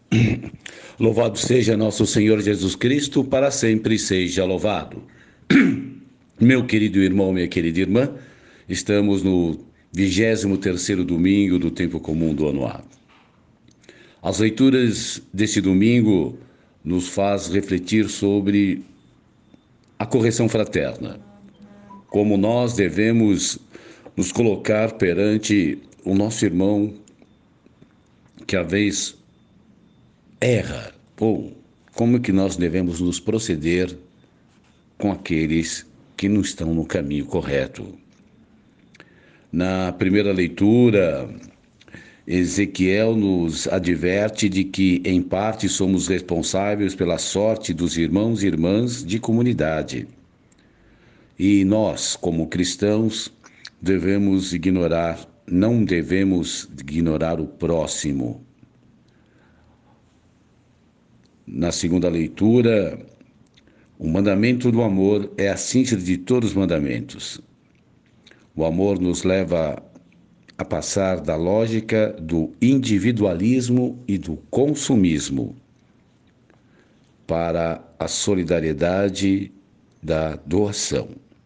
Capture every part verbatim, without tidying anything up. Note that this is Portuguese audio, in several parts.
Louvado seja nosso Senhor Jesus Cristo, para sempre seja louvado. Meu querido irmão, minha querida irmã, estamos no vigésimo terceiro domingo do tempo comum do ano A. As leituras desse domingo nos faz refletir sobre a correção fraterna, como nós devemos nos colocar perante o nosso irmão que às vezes erra, ou como é que nós devemos nos proceder com aqueles que não estão no caminho correto. Na primeira leitura, Ezequiel nos adverte de que, em parte, somos responsáveis pela sorte dos irmãos e irmãs de comunidade. E nós, como cristãos, devemos ignorar, não devemos ignorar o próximo. Na segunda leitura, o mandamento do amor é a síntese de todos os mandamentos. O amor nos leva a passar da lógica do individualismo e do consumismo para a solidariedade da doação.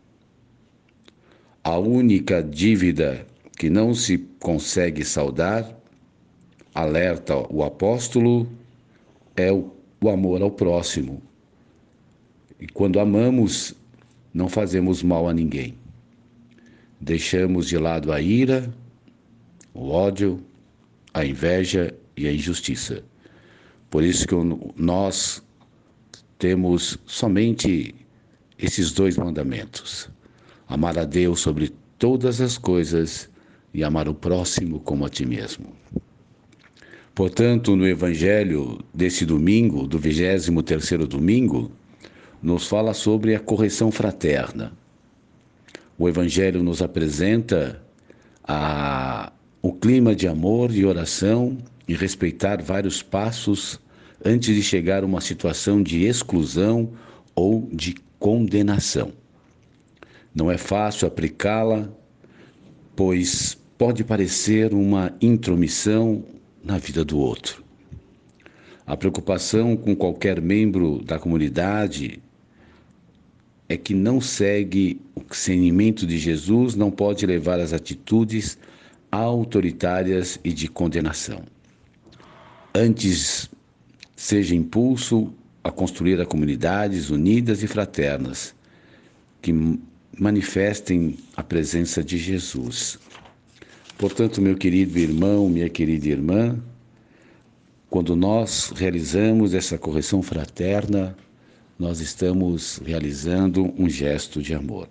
A única dívida que não se consegue saldar, alerta o apóstolo, é o, o amor ao próximo. E quando amamos, não fazemos mal a ninguém. Deixamos de lado a ira, o ódio, a inveja e a injustiça. Por isso que nós temos somente esses dois mandamentos: amar a Deus sobre todas as coisas e amar o próximo como a ti mesmo. Portanto, no Evangelho desse domingo, do vigésimo terceiro domingo, nos fala sobre a correção fraterna. O Evangelho nos apresenta a, o clima de amor e oração e respeitar vários passos antes de chegar a uma situação de exclusão ou de condenação. Não é fácil aplicá-la, pois pode parecer uma intromissão na vida do outro. A preocupação com qualquer membro da comunidade é que não segue o ensinamento de Jesus, não pode levar às atitudes autoritárias e de condenação. Antes, seja impulso a construir a comunidades unidas e fraternas, que manifestem a presença de Jesus. Portanto, meu querido irmão, minha querida irmã, quando nós realizamos essa correção fraterna, nós estamos realizando um gesto de amor.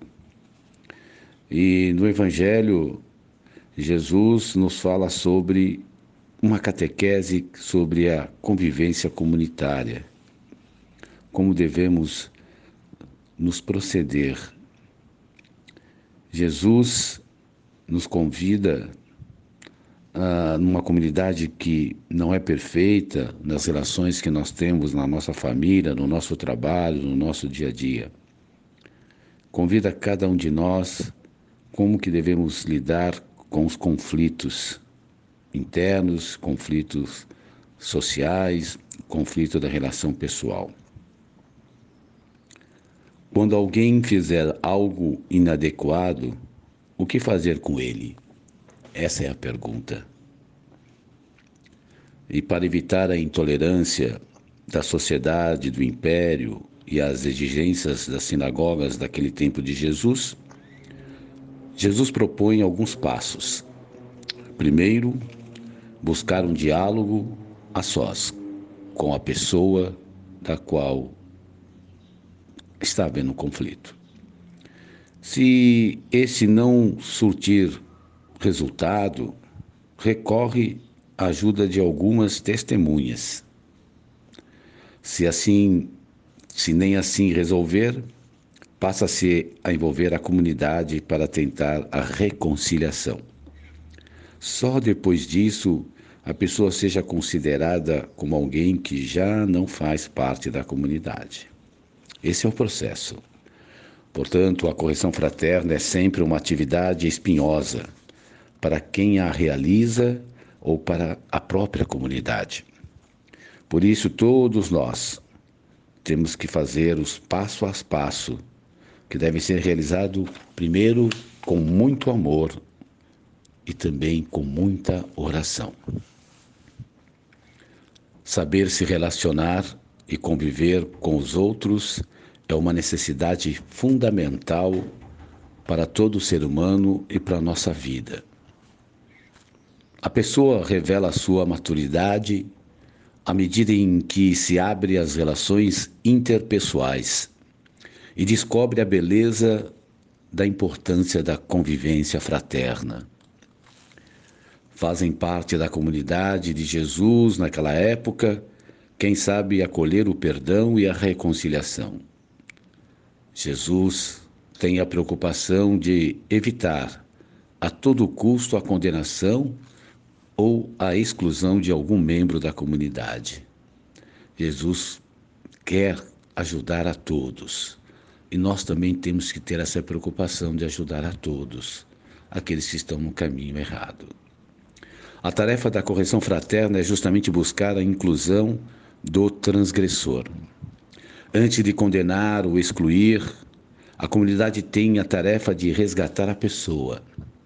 E no Evangelho, Jesus nos fala sobre uma catequese sobre a convivência comunitária, como devemos nos proceder. Jesus nos convida a, numa comunidade que não é perfeita, nas relações que nós temos na nossa família, no nosso trabalho, no nosso dia a dia. Convida cada um de nós como que devemos lidar com os conflitos internos, conflitos sociais, conflito da relação pessoal. Quando alguém fizer algo inadequado, o que fazer com ele? Essa é a pergunta. E para evitar a intolerância da sociedade, do império e as exigências das sinagogas daquele tempo de Jesus, Jesus propõe alguns passos. Primeiro, buscar um diálogo a sós com a pessoa da qual está havendo conflito. Se esse não surtir resultado, recorre à ajuda de algumas testemunhas. Se assim, se nem assim resolver, passa-se a envolver a comunidade para tentar a reconciliação. Só depois disso, a pessoa seja considerada como alguém que já não faz parte da comunidade. Esse é o processo. Portanto, a correção fraterna é sempre uma atividade espinhosa para quem a realiza ou para a própria comunidade. Por isso, todos nós temos que fazer os passo a passo, que deve ser realizado primeiro com muito amor e também com muita oração. Saber se relacionar e conviver com os outros é uma necessidade fundamental para todo ser humano e para a nossa vida. A pessoa revela a sua maturidade à medida em que se abre às relações interpessoais e descobre a beleza da importância da convivência fraterna. Fazem parte da comunidade de Jesus naquela época, quem sabe acolher o perdão e a reconciliação. Jesus tem a preocupação de evitar a todo custo a condenação ou a exclusão de algum membro da comunidade. Jesus quer ajudar a todos e nós também temos que ter essa preocupação de ajudar a todos, aqueles que estão no caminho errado. A tarefa da correção fraterna é justamente buscar a inclusão do transgressor. Antes de condenar ou excluir, a comunidade tem a tarefa de resgatar a pessoa.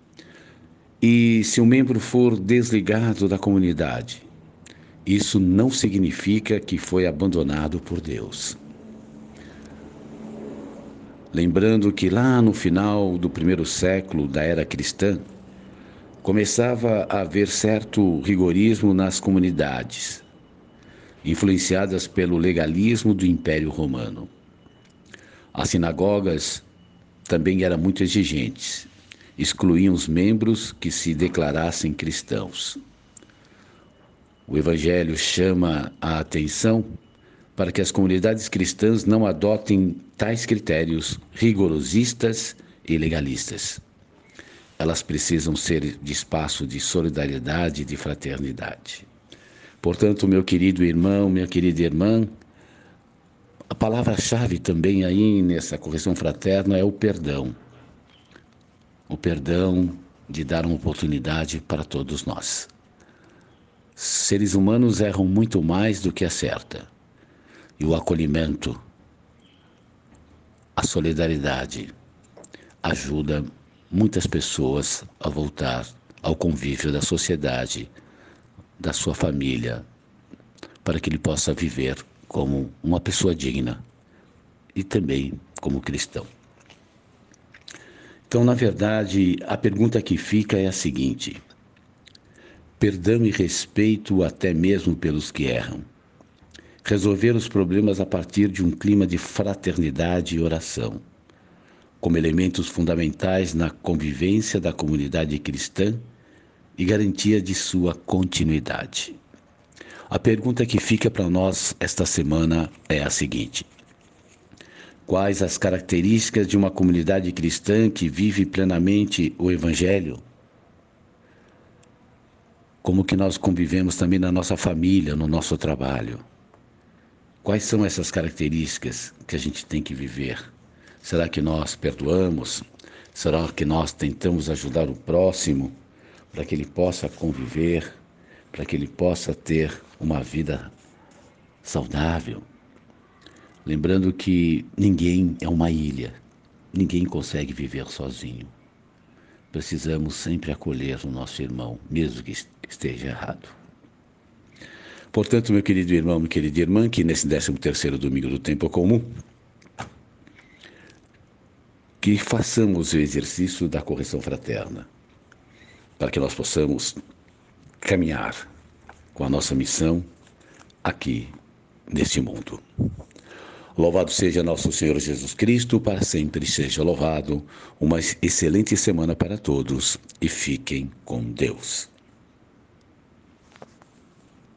E se um membro for desligado da comunidade, isso não significa que foi abandonado por Deus. Lembrando que lá no final do primeiro século da era cristã, começava a haver certo rigorismo nas comunidades, influenciadas pelo legalismo do Império Romano. As sinagogas também eram muito exigentes, excluíam os membros que se declarassem cristãos. O Evangelho chama a atenção para que as comunidades cristãs não adotem tais critérios rigorosistas e legalistas. Elas precisam ser de espaço de solidariedade e de fraternidade. Portanto, meu querido irmão, minha querida irmã, a palavra-chave também aí nessa correção fraterna é o perdão. O perdão de dar uma oportunidade para todos nós. Seres humanos erram muito mais do que acerta. E o acolhimento, a solidariedade, ajuda muitas pessoas a voltar ao convívio da sociedade, da sua família, para que ele possa viver como uma pessoa digna e também como cristão. Então, na verdade, a pergunta que fica é a seguinte: perdão e respeito até mesmo pelos que erram. Resolver os problemas a partir de um clima de fraternidade e oração, como elementos fundamentais na convivência da comunidade cristã e garantia de sua continuidade. A pergunta que fica para nós esta semana é a seguinte: quais as características de uma comunidade cristã que vive plenamente o Evangelho? Como que nós convivemos também na nossa família, no nosso trabalho? Quais são essas características que a gente tem que viver? Será que nós perdoamos? Será que nós tentamos ajudar o próximo para que ele possa conviver, para que ele possa ter uma vida saudável? Lembrando que ninguém é uma ilha, ninguém consegue viver sozinho. Precisamos sempre acolher o nosso irmão, mesmo que esteja errado. Portanto, meu querido irmão, minha querida irmã, que nesse décimo terceiro domingo do tempo comum, que façamos o exercício da correção fraterna, para que nós possamos caminhar com a nossa missão aqui neste mundo. Louvado seja nosso Senhor Jesus Cristo, para sempre seja louvado. Uma excelente semana para todos e fiquem com Deus.